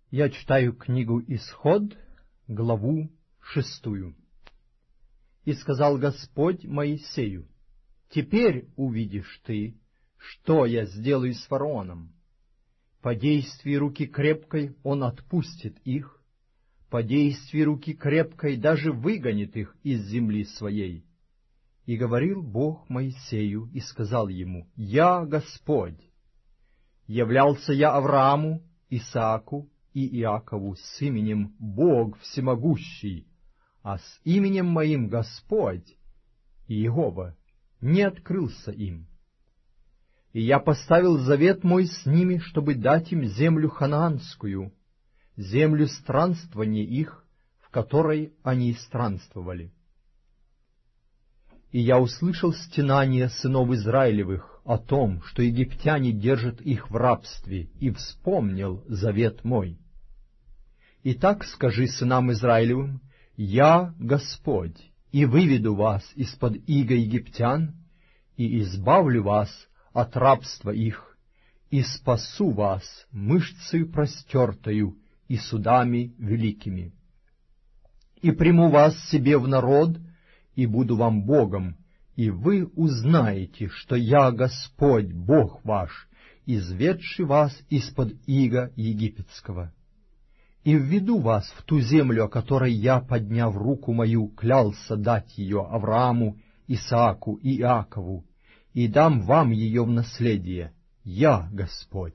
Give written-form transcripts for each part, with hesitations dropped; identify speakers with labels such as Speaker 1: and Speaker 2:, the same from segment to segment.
Speaker 1: Я читаю книгу «Исход», главу 6. «И сказал Господь Моисею: теперь увидишь ты, что я сделаю с фараоном. По действии руки крепкой он отпустит их, по действии руки крепкой даже выгонит их из земли своей. И говорил Бог Моисею и сказал ему: Я Господь. Являлся я Аврааму, Исааку и Иакову с именем Бог Всемогущий, а с именем моим Господь, Иегова, не открылся им. И я поставил завет мой с ними, чтобы дать им землю ханаанскую, землю странствования их, в которой они странствовали. И я услышал стенание сынов Израилевых о том, что египтяне держат их в рабстве, и вспомнил завет мой. Итак, скажи сынам Израилевым: Я Господь, и выведу вас из-под ига египтян, и избавлю вас от рабства их, и спасу вас мышцею простертою и судами великими. И приму вас себе в народ, и буду вам Богом, и вы узнаете, что я Господь, Бог ваш, изведший вас из-под ига египетского. И введу вас в ту землю, о которой я, подняв руку мою, клялся дать ее Аврааму, Исааку и Иакову, и дам вам ее в наследие. Я Господь».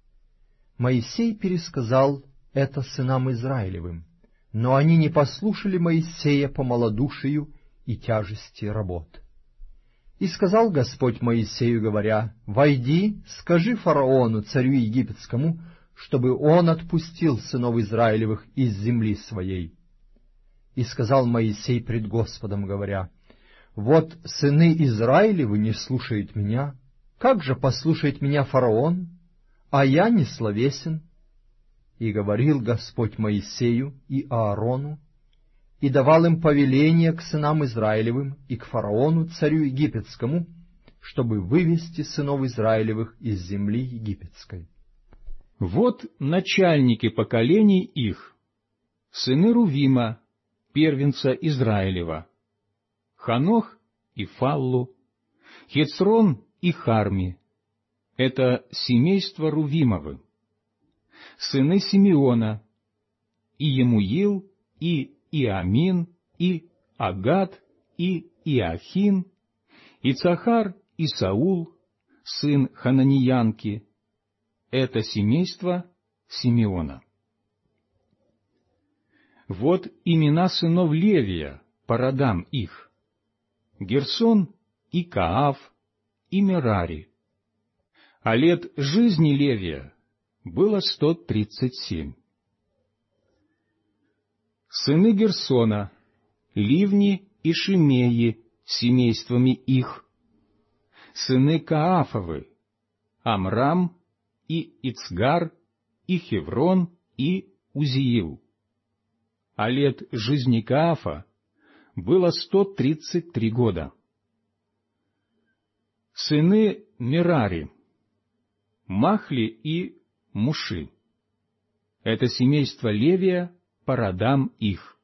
Speaker 1: Моисей пересказал это сынам Израилевым, но они не послушали Моисея по малодушию и тяжести работ. И сказал Господь Моисею, говоря: «Войди, скажи фараону, царю египетскому, чтобы он отпустил сынов Израилевых из земли своей». И сказал Моисей пред Господом, говоря: «Вот сыны Израилевы не слушают меня, как же послушает меня фараон, а я не словесен?» И говорил Господь Моисею и Аарону, и давал им повеление к сынам Израилевым и к фараону, царю египетскому, чтобы вывести сынов Израилевых из земли египетской.
Speaker 2: Вот начальники поколений их, сыны Рувима, первенца Израилева, Ханох и Фаллу, Хецрон и Харми. Это семейство Рувимовы. Сыны Симеона, и Емуил, и Иамин, и Агат, и Иахин, и Цахар, и Саул, сын Хананиянки. Это семейство Симеона. Вот имена сынов Левия по родам их: Герсон и Кааф и Мерари. А лет жизни Левия было 137. Сыны Герсона, Ливни и Шимеи семействами их. Сыны Каафовы, Амрам и Ицгар, и Хеврон, и Узиил. А лет жизни Каафа было 133 года. Сыны Мерари, Махли и Муши. Это семейство Левия по родам их.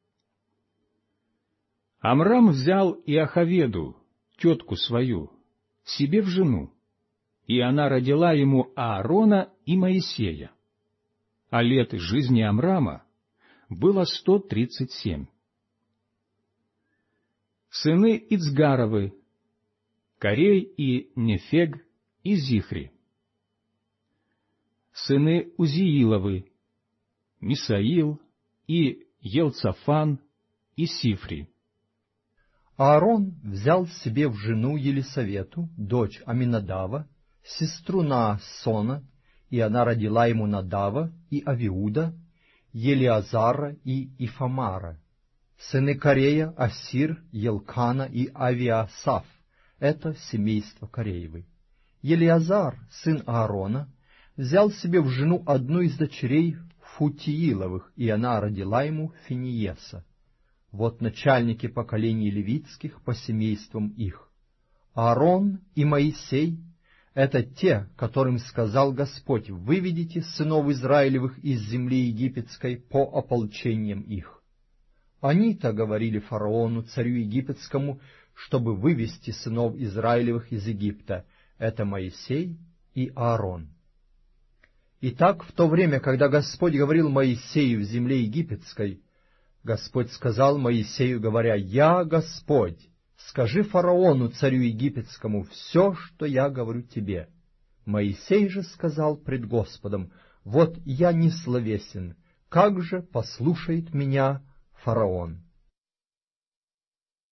Speaker 2: Амрам взял Иохаведу, тетку свою, себе в жену, и она родила ему Аарона и Моисея. А лет жизни Амрама было 137. Сыны Ицгаровы, Корей и Нефег и Зихри. Сыны Узииловы, Мисаил и Елцафан и Сифри.
Speaker 1: Аарон взял себе в жену Елисавету, дочь Аминадава, сестру Наасона, и она родила ему Надава и Авиуда, Елиазара и Ифамара. Сыны Корея — Асир, Елкана и Авиасаф. Это семейство Кореевы. Елиазар, сын Аарона, взял себе в жену одну из дочерей Футииловых, и она родила ему Финиеса. Вот начальники поколений левитских по семействам их: Аарон и Моисей — это те, которым сказал Господь: «Выведите сынов Израилевых из земли египетской по ополчениям их». Они-то говорили фараону, царю египетскому, чтобы вывести сынов Израилевых из Египта. Это Моисей и Аарон. Итак, в то время, когда Господь говорил Моисею в земле египетской, Господь сказал Моисею, говоря: «Я Господь, скажи фараону, царю египетскому, все, что я говорю тебе». Моисей же сказал пред Господом: «Вот я не словесен, как же послушает меня фараон?»